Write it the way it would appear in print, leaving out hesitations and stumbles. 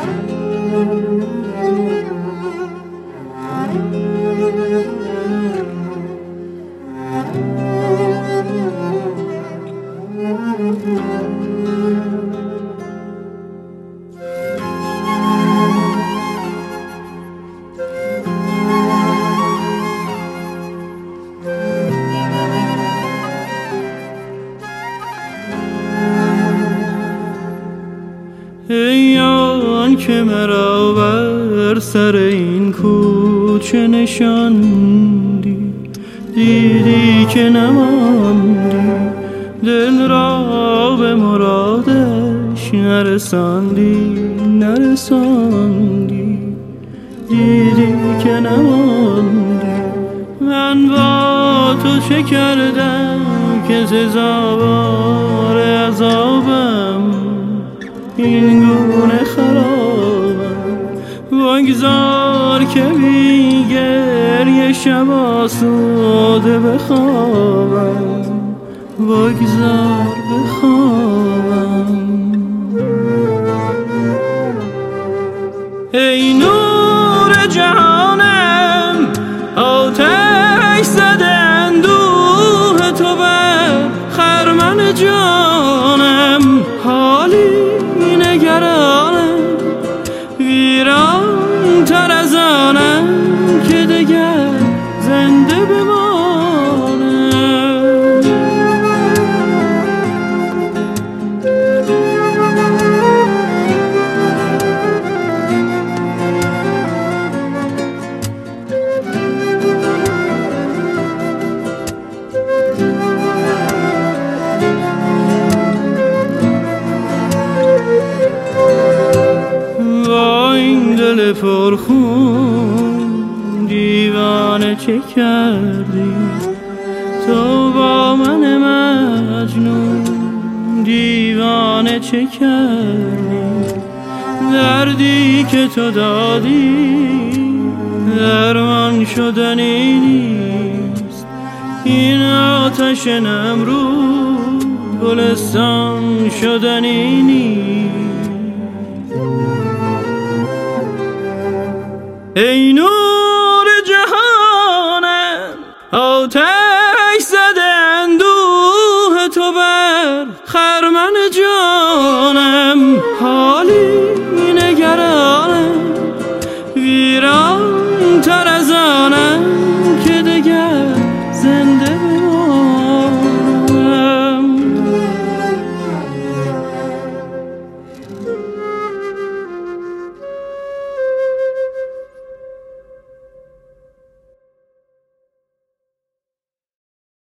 ای آن که مرا بر سر این کوچه نشاندی، دیدی که نماندی، دل را به مرادش نرساندی، دیدی که نماندی. من با تو چه کردم که سزاوار عذابم، این گونه خرابم. بگذار که بی گریه شب آسوده بخوابم، بگذار بخوابم. ای نور جهانم، آتش زده اندوه تو بر خرمن جانم. حالی نگرانم، ویران تر از آنم که دگر زنده بمانم. دل پرخون دیوانه چه کردی تو با من مجنون، دیوانه چه کردی. دردی که تو دادی درمان شدنی نیست، این آتش نمرود گلستان شدنی نیست. ای نور جهانم، آتش زده اندوه تو بر خرمن جانم. حالی